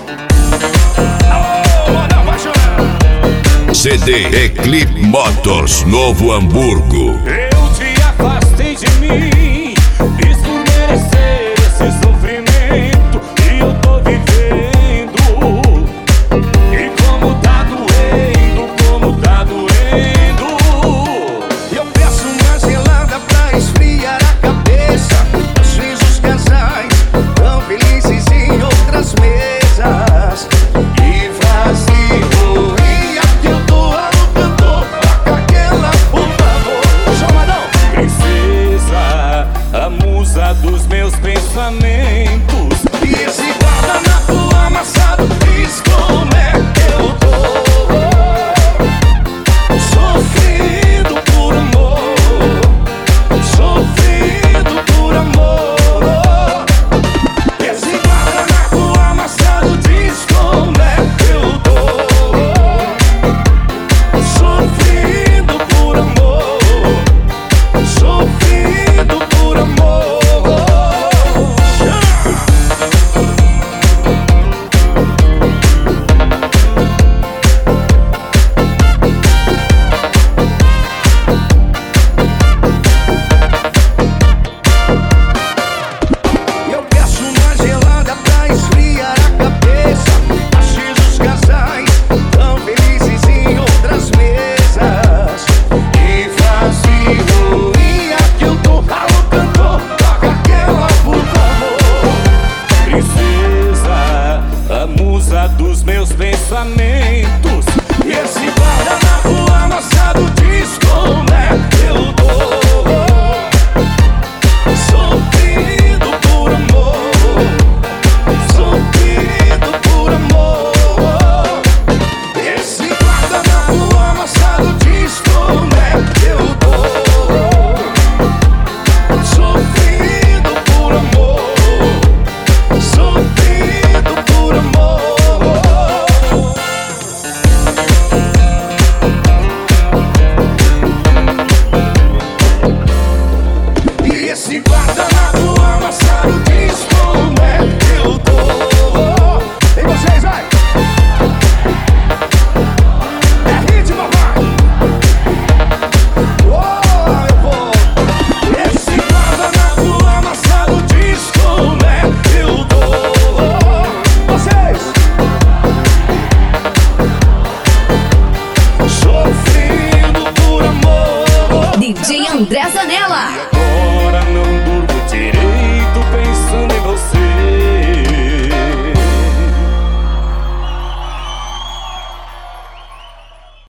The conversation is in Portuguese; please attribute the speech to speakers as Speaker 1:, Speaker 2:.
Speaker 1: CD Eclipse Motors, Novo Hamburgo.
Speaker 2: Eu te afastei de mim, fiz por merecer esse sofrimento que eu tô vivendo. E como tá doendo, como tá doendo.
Speaker 3: Eu peço uma gelada pra esfriar a cabeça. Às vezes os casais tão felizes em outras mesas. E vazio, e aqui eu tô alugando. Toca aquela, por favor.
Speaker 2: Chamadão! Princesa, a musa dos meus pensamentos.
Speaker 3: E esse guardanapo amassado diz como é que eu tô. Sofrendo por amor, sofrendo por amor. Esse guardanapo amassado diz como é que eu tô. Sofrendo por amor, sofrendo por amor. Eu peço uma gelada pra esfriar a cabeça. Às vezes os casais tão felizes em outras mesas. E vazio, e aqui eu tô alugando. Toca aquela, por favor.
Speaker 2: Princesa, a musa dos meus pensamentos.
Speaker 3: E esse guardanapo amassado diz como é que eu